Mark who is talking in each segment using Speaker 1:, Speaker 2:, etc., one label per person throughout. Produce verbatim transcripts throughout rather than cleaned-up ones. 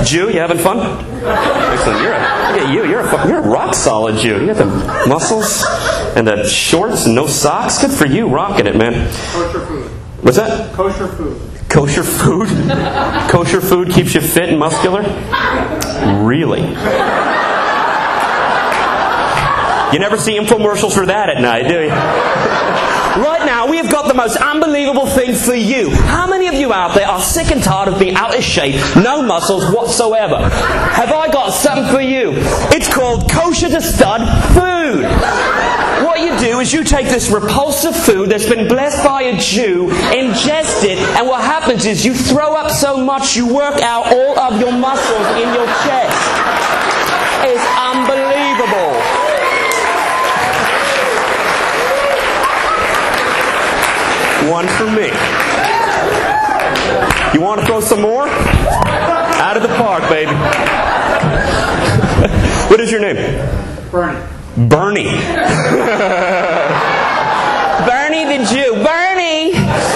Speaker 1: Jew, you having fun? Excellent. You're a, look at you. You're a, you're a rock solid Jew. You got the muscles and the shorts and no socks. Good for you, rocking it, man.
Speaker 2: Kosher food.
Speaker 1: What's that?
Speaker 2: Kosher food.
Speaker 1: Kosher food? Kosher food keeps you fit and muscular? Really? You never see infomercials for that at night, do you? Right now, we have got the most unbelievable thing for you. How many of you out there are sick and tired of being out of shape, no muscles whatsoever? Have I got something for you? It's called Kosher to Stud Food. What you do is you take this repulsive food that's been blessed by a Jew, ingest it, and what happens is you throw up so much you work out all of your muscles in your chest. It's unbelievable. One for me. You want to throw some more? Out of the park, baby. What is your name?
Speaker 2: Bernie.
Speaker 1: Bernie. Bernie the Jew. Bernie!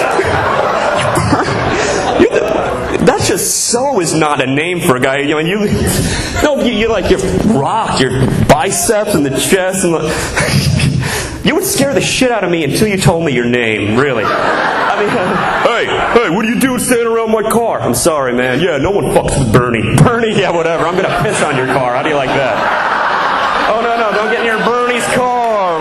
Speaker 1: That just so is not a name for a guy. You know, and you, no, you, you like your rock, your biceps and the chest and the. You would scare the shit out of me until you told me your name, really. I mean, hey, hey, what are you doing standing around my car? I'm sorry, man. Yeah, no one fucks with Bernie. Bernie, yeah, whatever. I'm going to piss on your car. How do you like that? Oh, no, no, don't get near Bernie's car.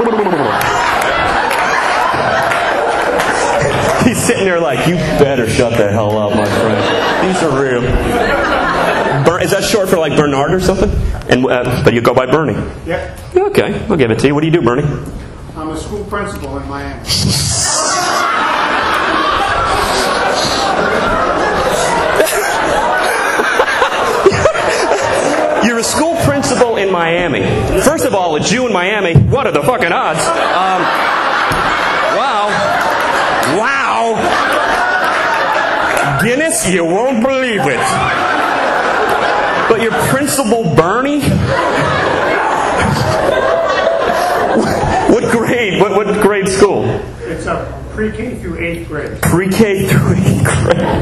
Speaker 1: He's sitting there like, you better shut the hell up, my friend. These are real. Ber- is that short for like Bernard or something? And uh, but you go by Bernie.
Speaker 2: Yep.
Speaker 1: Okay, I'll give it to you. What do you do, Bernie?
Speaker 2: I'm a school principal in Miami.
Speaker 1: You're a school principal in Miami. First of all, a Jew in Miami. What are the fucking odds? Um, wow. Wow. Guinness, you won't believe it. But your principal, Bernie? What grade? What, what grade school?
Speaker 2: It's a pre-K through eighth grade.
Speaker 1: Pre-K through eighth grade.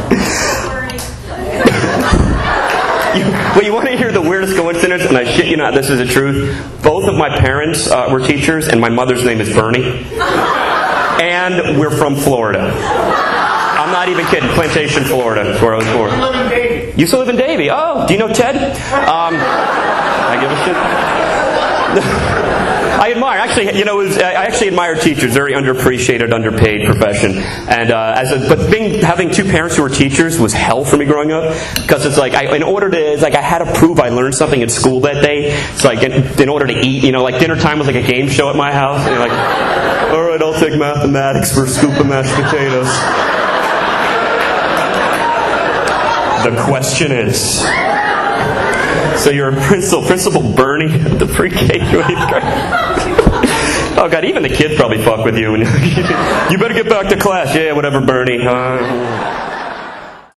Speaker 1: you, well, you want to hear the weirdest coincidence? And I shit you not, this is the truth. Both of my parents uh, were teachers, and my mother's name is Bernie. And we're from Florida. I'm not even kidding. Plantation, Florida, is where I was born.
Speaker 2: I live in Davie.
Speaker 1: You still live in Davie? Oh, do you know Ted? Um, I give a shit. I admire, actually, you know, it was, I actually admire teachers. Very underappreciated, underpaid profession. And uh, as a, but being having two parents who were teachers was hell for me growing up, because it's like I, in order to, it's like I had to prove I learned something at school that day. It's like in, in order to eat, you know, like dinner time was like a game show at my house. And you're like, all right, I'll take mathematics for a scoop of mashed potatoes. The question is. So you're a principal, Principal Bernie at the pre-K through eighth grade. Oh God, even the kids probably fuck with you. You better get back to class. Yeah, whatever, Bernie. Uh,